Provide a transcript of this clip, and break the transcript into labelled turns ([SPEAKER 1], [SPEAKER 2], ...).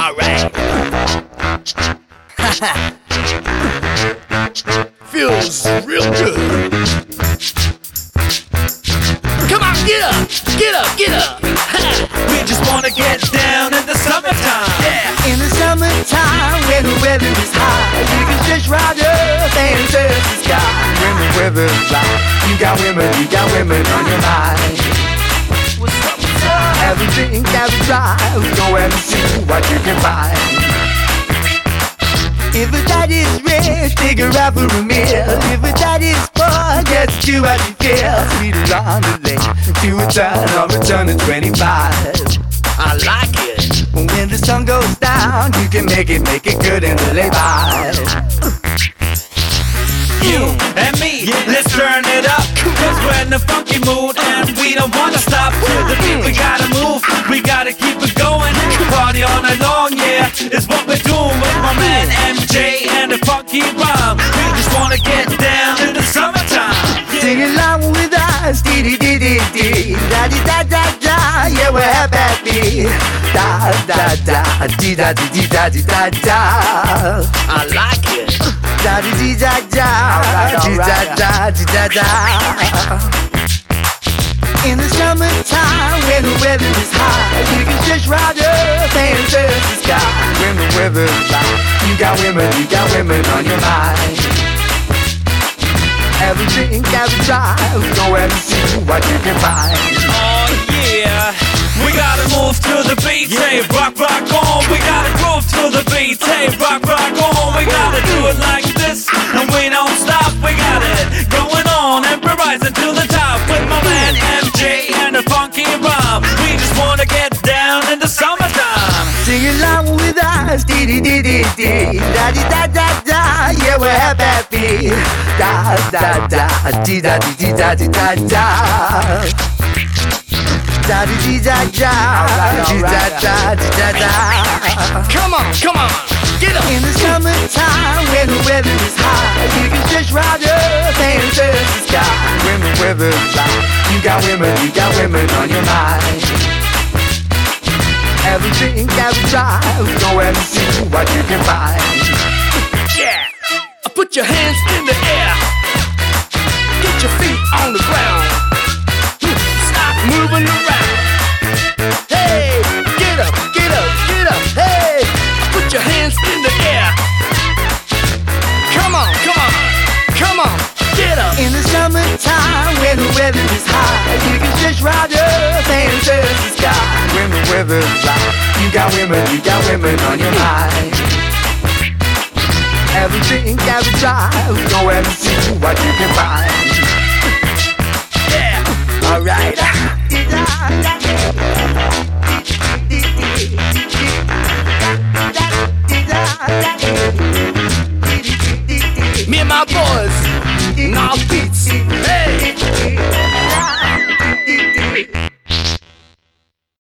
[SPEAKER 1] Alright. Feels real good. Come on, get up, get up, get up.
[SPEAKER 2] We just wanna get down in the summertime.
[SPEAKER 1] Yeah.
[SPEAKER 3] In the summertime, when the weather is high, you can just ride up and touch the sky. When the weather is right, you got women on your mind.
[SPEAKER 1] What's up, what's up?
[SPEAKER 3] Have a drink, have a drive, go and see what you can find. If a daddy's rich, take her out for a meal. If a daddy's poor, just do what you feel. Speed around the lane to a turn or return to 25.
[SPEAKER 1] I like it.
[SPEAKER 3] When the sun goes down, you can make it good in the lay-by.
[SPEAKER 2] You and me, let's turn it up. Cause we're in a funky mood and we don't wanna stop. To the beat we gotta move, we gotta keep it going. Party all night long, yeah, is what we're doing with my man MJ and the funky rhyme. We just wanna get down in the summertime.
[SPEAKER 3] Sing along with us, dee-dee-dee-dee-dee, da-dee-da-da-da, yeah, we're happy. Da-da-da, dee-da-dee-dee-da-dee-da-da.
[SPEAKER 1] I like it.
[SPEAKER 3] Da-dee-dee-da-da, dee-da-da-dee-da-da. In the summertime, when the weather is high, you can just ride up and touch the sky. When the weather is right, you got women on your mind. Have a drink, have a drive, go and see what you can find.
[SPEAKER 2] Oh yeah, we gotta move to the beat, hey, rock, rock on. We gotta groove to the beat, hey, rock, rock on. We gotta do it like this, and we don't stop. We got it going on and we're rising to the top with my man MJ and the funky rhyme. We just wanna get down in the summertime.
[SPEAKER 3] Sing along with us, dee-dee-dee-dee-dee, da-dee-da-da-da, yeah, we're happy. Da-da-da, dee-da-dee-dee-da-dee-da-da. Da-dee-dee-da-da, dee-da-da-dee-da-da.
[SPEAKER 1] Come on, come on, get up.
[SPEAKER 3] In the summertime, when the weather is high, you can just ride up and touch the sky. When the weather is right, you got women on your mind. Have a drink, have a drive, go and see what you can find.
[SPEAKER 1] Yeah. Put your hands in the air. Get your feet on the ground. Stop moving around. Hey, get up, get up, get up. Hey, put your hands in the air. Come on, come on, come on, get up.
[SPEAKER 3] In the summertime, when the weather is high, you can just ride up and touch the sky. When the weather is right, you got women on your mind. Have a drink, have a drive, go and see what you can find.
[SPEAKER 1] Yeah, alright. Me and my boys, North Beats. Hey.